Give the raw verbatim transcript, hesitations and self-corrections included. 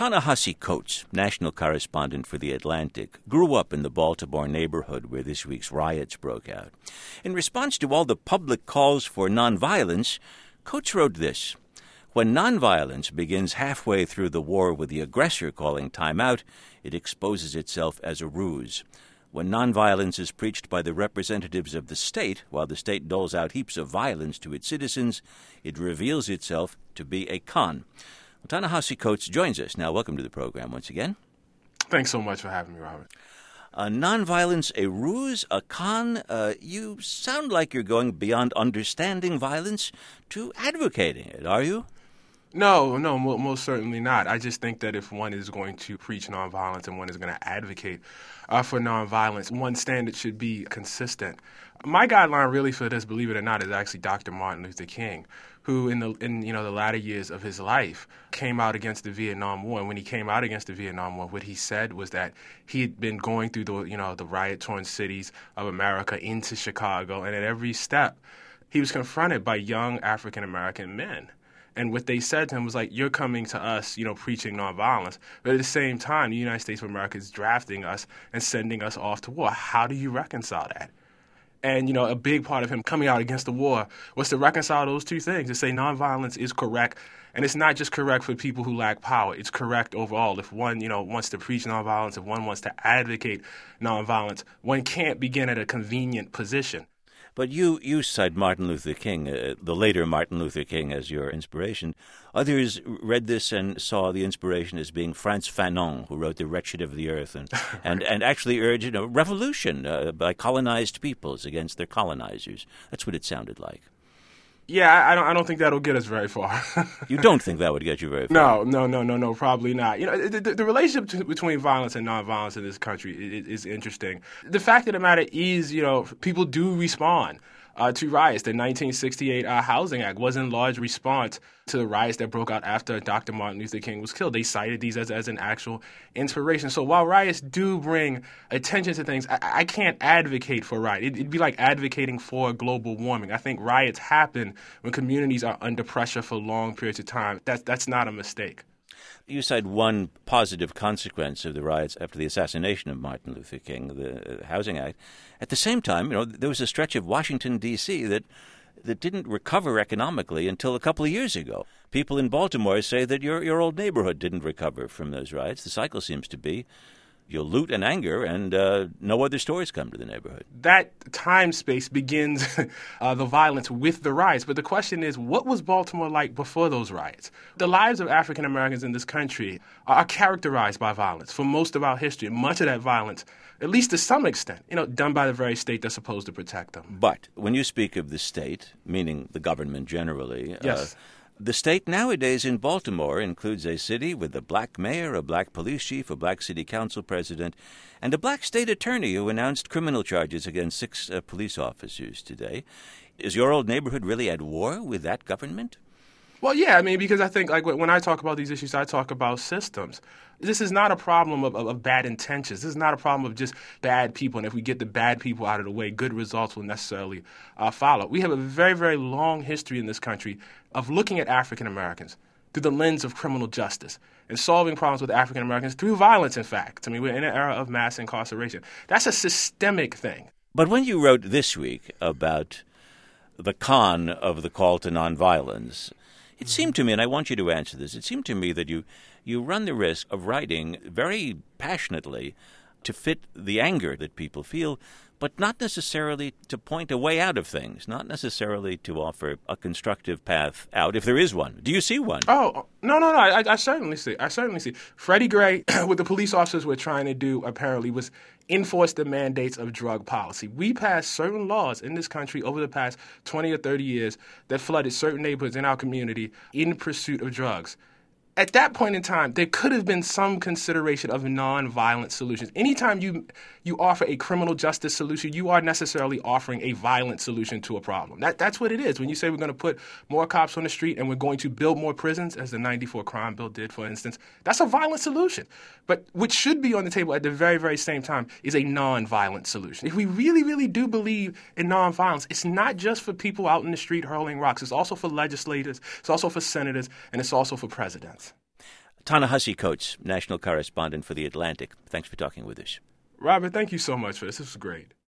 Ta-Nehisi Coates, national correspondent for The Atlantic, grew up in the Baltimore neighborhood where this week's riots broke out. In response to all the public calls for nonviolence, Coates wrote this: "When nonviolence begins halfway through the war with the aggressor calling time out, it exposes itself as a ruse. When nonviolence is preached by the representatives of the state, while the state doles out heaps of violence to its citizens, it reveals itself to be a con." Well, Ta-Nehisi Coates joins us now. Welcome to the program once again. Thanks so much for having me, Robert. Uh, nonviolence, a ruse, a con. Uh, you sound like you're going beyond understanding violence to advocating it, are you? No, no, mo- most certainly not. I just think that if one is going to preach nonviolence and one is going to advocate uh, for nonviolence, one standard should be consistent. My guideline really for this, believe it or not, is actually Doctor Martin Luther King, who in the in you know the latter years of his life came out against the Vietnam War. And when he came out against the Vietnam War, what he said was that he had been going through the you know the riot-torn cities of America into Chicago, and at every step he was confronted by young African American men. And what they said to him was like, "You're coming to us, you know, preaching nonviolence, but at the same time, the United States of America is drafting us and sending us off to war. How do you reconcile that?" And, you know, a big part of him coming out against the war was to reconcile those two things, to say nonviolence is correct. And it's not just correct for people who lack power. It's correct overall. If one, you know, wants to preach nonviolence, if one wants to advocate nonviolence, one can't begin at a convenient position. But you, you cite Martin Luther King, uh, the later Martin Luther King, as your inspiration. Others read this and saw the inspiration as being Frantz Fanon, who wrote The Wretched of the Earth, and, and, and actually urged you know, revolution uh, by colonized peoples against their colonizers. That's what it sounded like. Yeah, I don't. I don't think that'll get us very far. You don't think that would get you very far? No, no, no, no, no. Probably not. You know, the, the, the relationship t- between violence and nonviolence in this country is, is interesting. The fact of the matter is, you know, people do respond uh, to riots. The nineteen sixty-eight uh, Housing Act was in large response to the riots that broke out after Doctor Martin Luther King was killed. They cited these as, as an actual inspiration. So while riots do bring attention to things, I, I can't advocate for riots. It, it'd be like advocating for global warming. I think riots happen when communities are under pressure for long periods of time. That's, that's not a mistake. You cite one positive consequence of the riots after the assassination of Martin Luther King, the Housing Act. At the same time, you know, there was a stretch of Washington, D C that that didn't recover economically until a couple of years ago. People in Baltimore say that your your old neighborhood didn't recover from those riots. The cycle seems to be you loot and anger, and uh, no other stores come to the neighborhood. That time space begins uh, the violence with the riots. But the question is, what was Baltimore like before those riots? The lives of African Americans in this country are characterized by violence for most of our history. Much of that violence, at least to some extent, you know, done by the very state that's supposed to protect them. But when you speak of the state, meaning the government generally, yes. Uh, the state nowadays in Baltimore includes a city with a black mayor, a black police chief, a black city council president, and a black state attorney who announced criminal charges against six uh, police officers today. Is your old neighborhood really at war with that government? Well, yeah, I mean, because I think, like, when I talk about these issues, I talk about systems. This is not a problem of, of, of bad intentions. This is not a problem of just bad people. And if we get the bad people out of the way, good results will necessarily uh, follow. We have a very, very long history in this country of looking at African Americans through the lens of criminal justice and solving problems with African Americans through violence, in fact. I mean, we're in an era of mass incarceration. That's a systemic thing. But when you wrote this week about the con of the call to nonviolence, it seemed to me, and I want you to answer this, it seemed to me that you, you run the risk of writing very passionately to fit the anger that people feel, but not necessarily to point a way out of things, not necessarily to offer a constructive path out, if there is one. Do you see one? Oh, no, no, no, I, I certainly see. I certainly see. Freddie Gray, what the police officers were trying to do, apparently, was enforce the mandates of drug policy. We passed certain laws in this country over the past twenty or thirty years that flooded certain neighborhoods in our community in pursuit of drugs. At that point in time, there could have been some consideration of nonviolent solutions. Anytime you you offer a criminal justice solution, you are necessarily offering a violent solution to a problem. That That's what it is. When you say we're going to put more cops on the street and we're going to build more prisons, as the ninety-four crime bill did, for instance, that's a violent solution. But what should be on the table at the very, very same time is a nonviolent solution. If we really, really do believe in nonviolence, it's not just for people out in the street hurling rocks. It's also for legislators, it's also for senators, and it's also for presidents. Ta-Nehisi Coates, national correspondent for The Atlantic. Thanks for talking with us. Robert, thank you so much for this. This was great.